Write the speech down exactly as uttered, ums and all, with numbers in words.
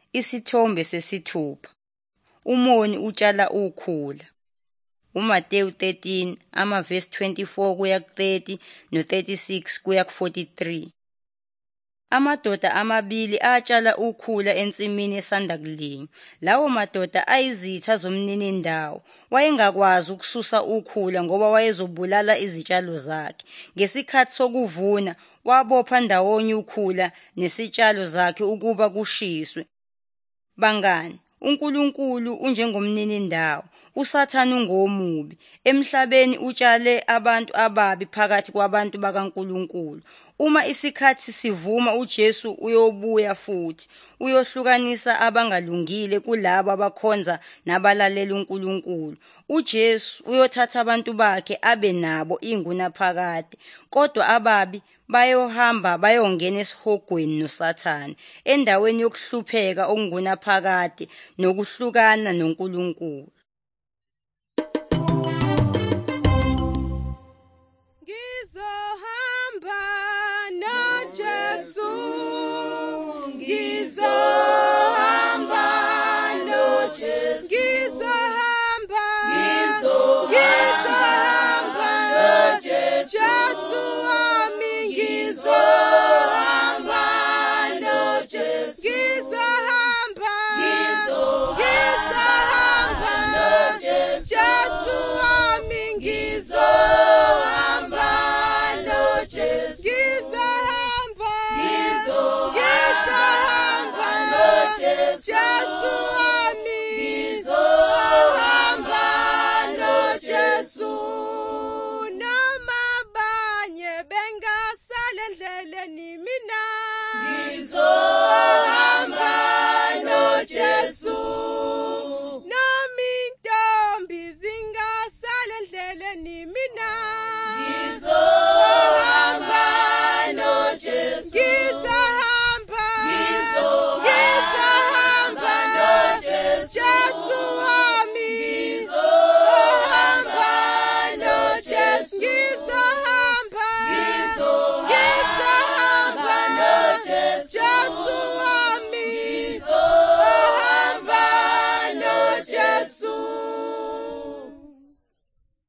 Isithombe sesithupha. Umoni utshala ukhula. uMateyu thirteen amavesi twenty-four kuya ku-thirty no thirty-six kuya ku-forty-three. Amadoda amabili atshala ukhula ensimini esanda kulinywa. Lawo madoda ayizitha zomninindawo. Wayengakwazi ukususa ukhula ngoba wayezobulala izitshalo zakhe. Ngesikhathi sokuvuna wabopha ndawonye ukhula nesitshalo zakhe ukuba kushiswe. Bangani, uNkulunkulu unjengomninindawo. uSathane ungomubi. Emhlabeni utshale abantu ababi phakathi kwabantu bakaNkulunkulu. Uma isikhathi sivuma uJesu uyobuya futhi. Uyohlukanisa abangalungile kulabo abakhonza nabalalela uNkulunkulu. uJesu uyothatha abantu bakhe abe nabo ingunaphakade. Kodwa ababi bayohamba bayongena esihogweni noSathane, endaweni yokuhlupheka okungunaphakade nokuhlukana noNkulunkulu. Ngizohamba noJesu, ngizo